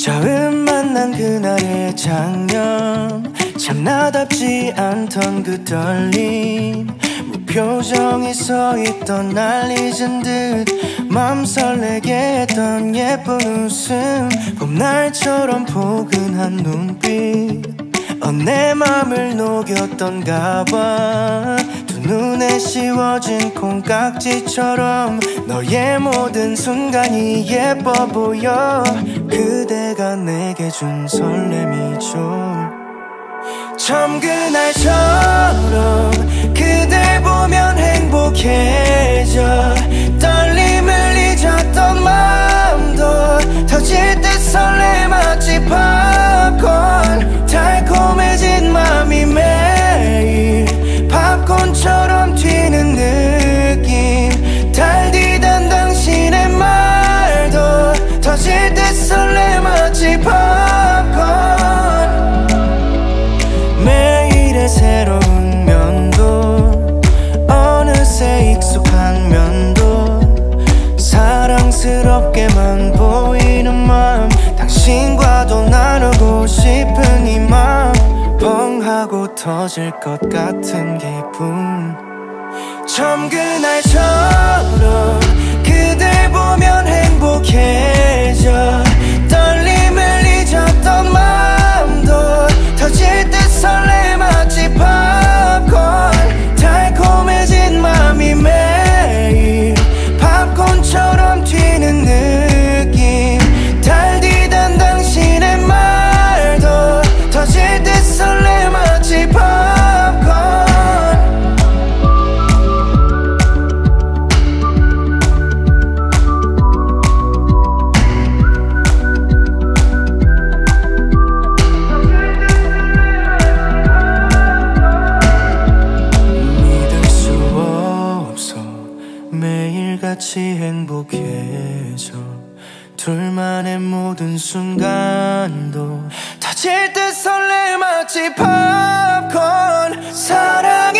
처음 만난 그날의 장면, 참 나답지 않던 그 떨림, 무표정이 서있던 날 잊은 듯 맘 설레게 했던 예쁜 웃음, 봄날처럼 포근한 눈빛, 내 맘을 녹였던가 봐. 두 눈에 씌워진 콩깍지처럼 너의 모든 순간이 예뻐 보여. 그대가 내게 준 설렘이죠. 처음 그날처럼 그댈 보면 행복해져. 떨림을 잊었던 마음도 터질 듯 설레 마치 팝콘. 달콤해진 맘이 매일 팝콘처럼 튀는 느낌. 달디던 당신의 말도 터질 듯 설레 마치 팝콘. 매일의 새로운 면도 어느새 익숙한 면도 사랑스럽게만 보이는 맘, 당신과도 나누고 싶은 이 맘, 뻥 하고 터질 것 같은 기분. 처음 그날처럼 그댈 보면 행복해져. 떨림을 잊었던 마음도 터질 듯 설레 마치 팝콘. 달콤해진 맘이 매일 팝콘처럼 튀는 느낌. 달디던 당신의 말도 터질 듯 설레 마치 팝콘. 믿을 수 없어 매일같이 행복해져. 둘만의 모든 순간도 터질 듯 설레 마치 팝콘. 사랑